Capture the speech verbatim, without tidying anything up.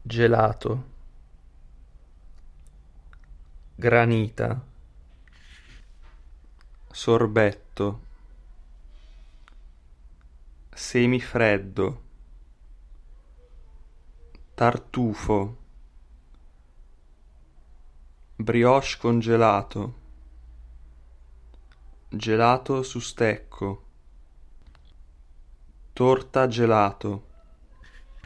gelato, granita, sorbetto, semifreddo, tartufo, brioche congelato, gelato su stecco, torta gelato.